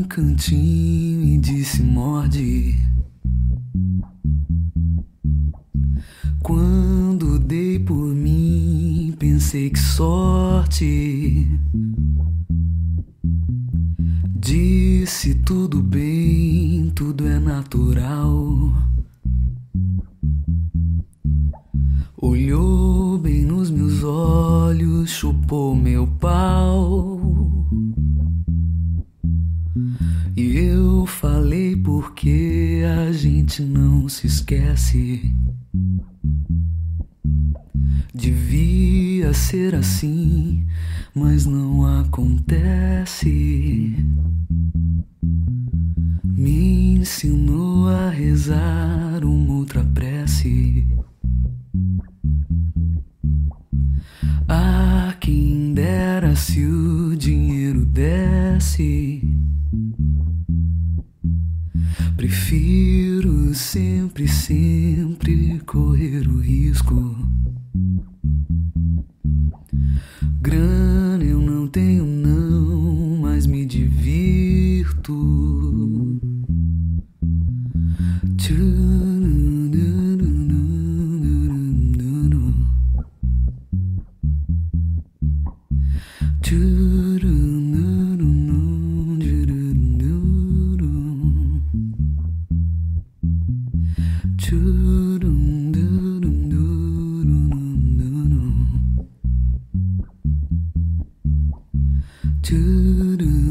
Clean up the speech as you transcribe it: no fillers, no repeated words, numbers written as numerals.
cantinho e disse morde. Quando dei por mim, pensei que sorte. Disse tudo bem, tudo é natural. Olhou bem nos meus olhos, chupou meu pau. E eu falei porque a gente não se esquece. Devia ser assim, mas não acontece. Me ensinou a rezar uma outra prece. Ah, quem dera se o dinheiro desse. Prefiro sempre, sempre correr o risco. Grana eu não tenho não, mas me divirto. Do